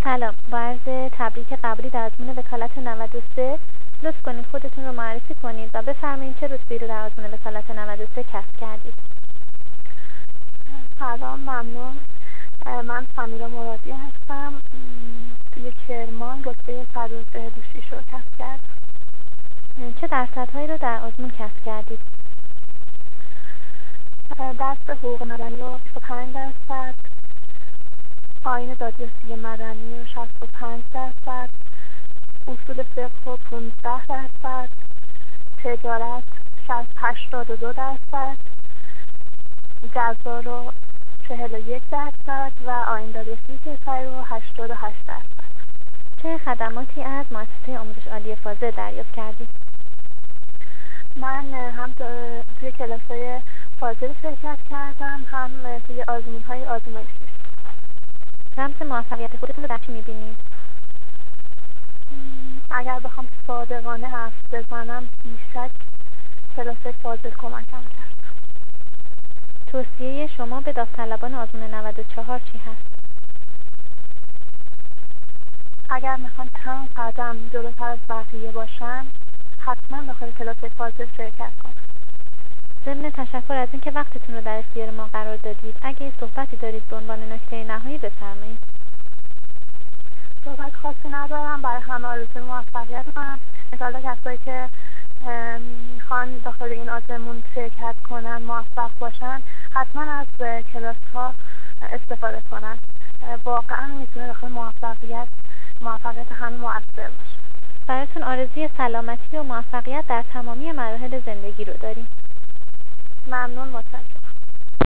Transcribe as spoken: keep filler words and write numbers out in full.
سلام، با عرض تبریک قبولی در آزمون وکالت نود و سه لطف کنید خودتون رو معرفی کنید و بفرمایید چه رتبه‌ای رو در آزمون وکالت نود و سه کسب کردید. سلام، ممنون. من سمیرا مرادی هستم. توی کرمان رتبه صد و چهل و شش رو کسب کردم. چه درصدهایی رو در آزمون کسب کردید؟ درس حقوق مدنی رو بیست و پنج درصد، آیین دادرسی مدنی رو شصت و پنج درصد، اصول فقه رو پانزده درصد، تجارت هشتاد و دو درصد، جزا رو چهل و یک درصد و آیین دادرسی کشور رو هشتاد و هشت درصد. چه خدماتی از مؤسسه آموزش عالی فاضل دریافت کردید؟ من هم توی کلاس‌های فاضل شرکت کردم، هم توی آزمون‌های آزمایشی. رمز موفقیت خودتون رو در چی می‌بینید؟ اگر بخوام صادقانه حرف بزنم، بیشک کلاس فاضل کمکم کرد. توصیه شما به داوطلبان آزمون نود و چهار چی هست؟ اگر میخوان چند قدم جلوتر از بقیه باشن، حتما داخل کلاس فاضل شرکت کنن. ضمن تشکر از اینکه وقتتون رو در اختیار ما قرار دادید، اگه صحبتی دارید به عنوان نکته نهایی بفرمایید. صحبت خاصی ندارم. برای همه آرزوی موفقیت کنم. انشالله کسایی که میخوان داخل این آزمون شرکت کنن موفق باشن، حتما از کلاس ها استفاده کنن. واقعا میتونه داخل موفقیت موفقیت همه مؤثر باشه. براتون آرزوی سلامتی و موفقیت در تمامی مراحل زندگی رو داریم. ممنون، متشکرم.